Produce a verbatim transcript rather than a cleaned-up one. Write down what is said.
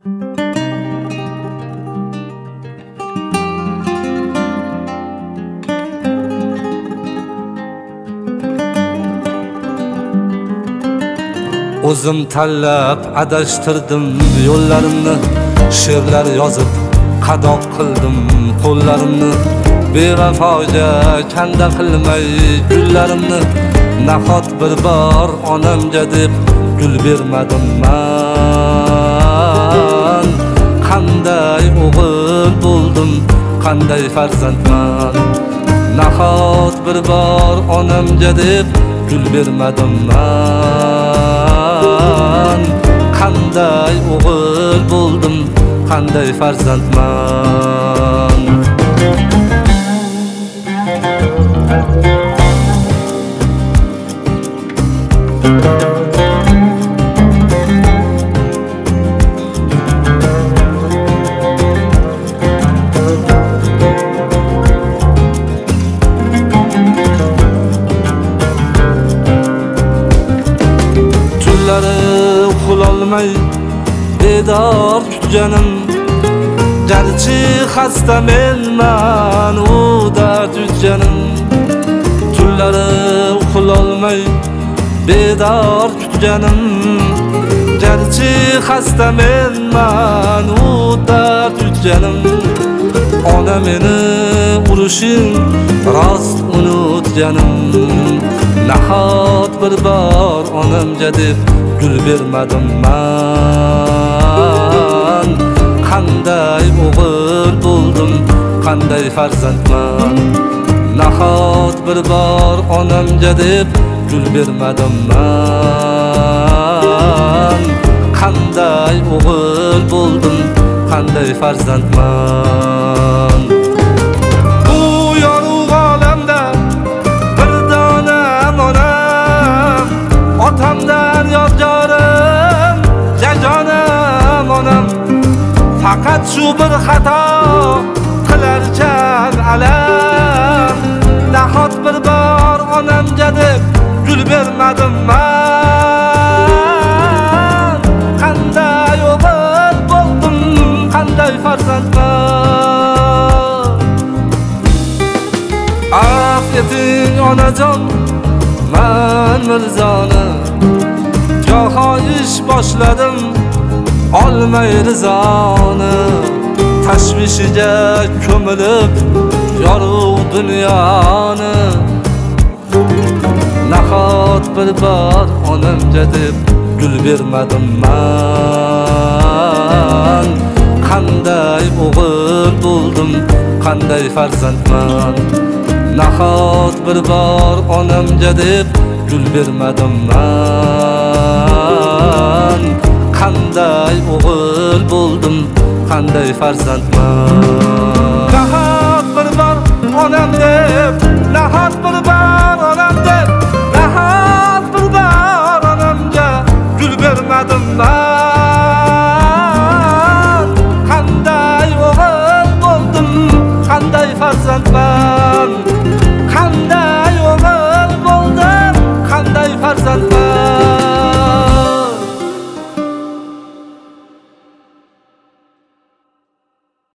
O'zim tanlab adashtirdim yo'llarimni, she'rlar yozib qadoq qildim qo'llarimni. Bevafoga kanda qilmay gullarimni, nahot bir bor onamga deb gul bermadim man. Qanday o'g'il bo'ldim, qanday farzandman. Nahot bir bor onamga deb gul bermadim man. Qanday o'g'il bo'ldim, qanday farzandman. Uxlolmay bedor kutganim, garchi xasta menman u dard yutganim. Tunlari uxlolmay bedor kutganim, garchi xasta menman u dard yutganim. Ona meni urishing rost unutganim. Nahot bir bor onamga deb gul bermadim man. Qanday o'g'il bo'ldim, qanday farzandman. Nahot bir bor onamga deb gul bermadim man. Qanday o'g'il bo'ldim, qanday farzandman. Bu yorug' olamda bir donam onam, otamdan yodgorim jajonim onam. Faqat shu bir xato qilarkan alam. Nahot bir bor onamga deb gul bermadim man. Qanday o'g'il bo'ldim, qanday farzandman. Af eting onajon, man mirzoni goho ish boshladim, olmay rizoni. Tashvishiga ko'milib yorug' dunyoni. Nahot bir bor onamga deb gul bermadim man. Qanday o'g'il bo'ldim, qanday farzandman. Nahot bir bor onamga deb gul bermadim man. Qanday o'g'il bo'ldim, qanday farzandman. Nahot bir bor onam deb, nahot bir bor onam deb, nahot bir bor onamga gul bermadim man. Qanday o'g'il bo'ldim, qanday farzandman.